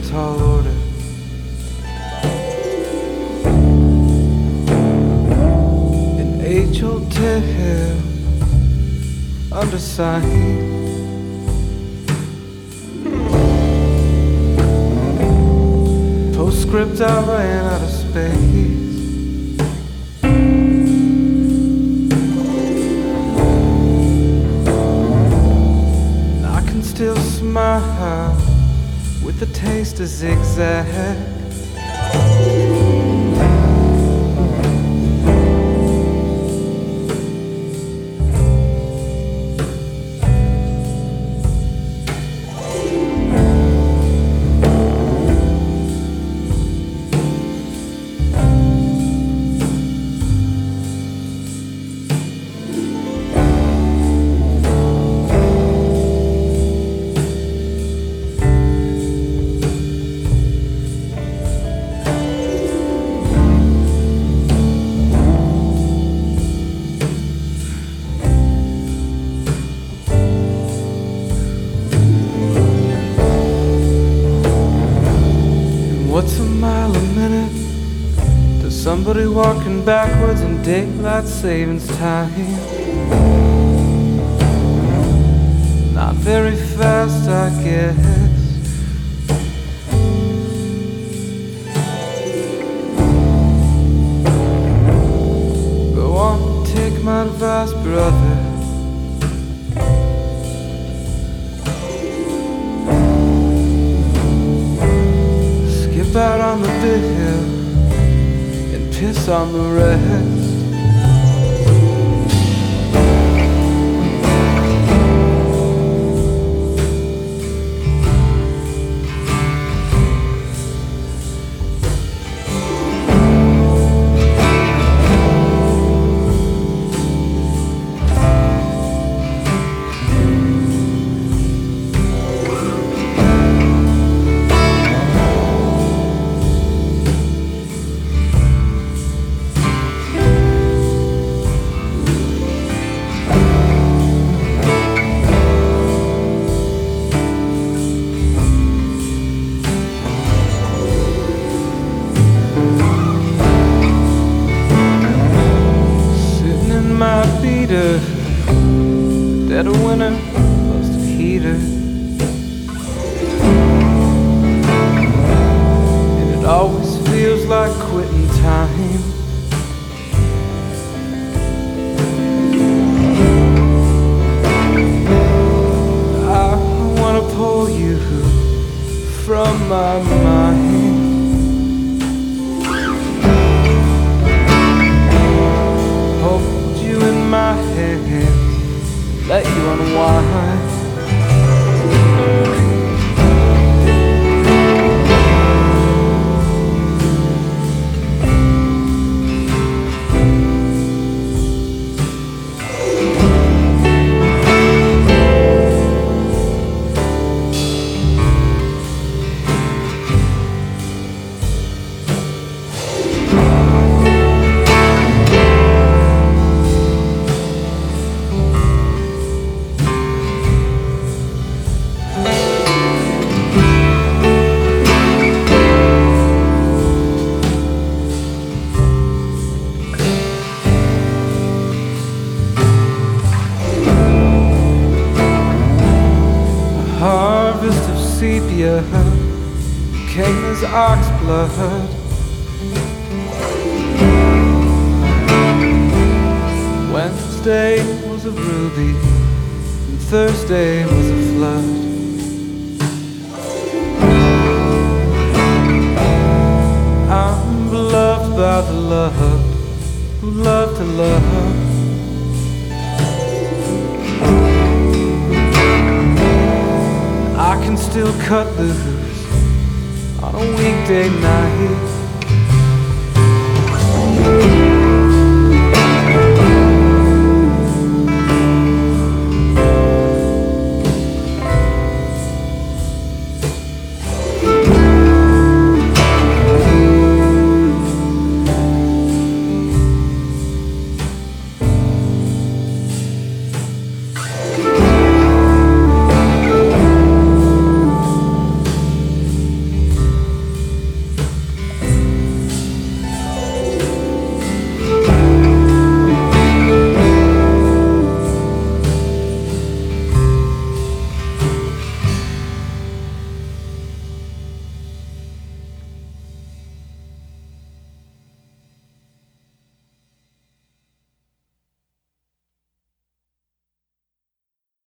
tall order. An age-old tale, undersigned. Postscript, I ran out of space. I can still smile with the taste of zigzag. What's a mile a minute to somebody walking backwards in daylight savings time? Not very fast, I guess. Go on, take my advice, brother. Out on the bill and piss on the rest. My beater, dead of winter, busted heater. And it always feels like quitting time. I wanna pull you from my mind. In my hands, let you unwind. Harvest of sepia came as ox blood. Wednesday was a ruby, and Thursday was a flood. I'm beloved by the love who love to love. I can still cut loose on a weekday night.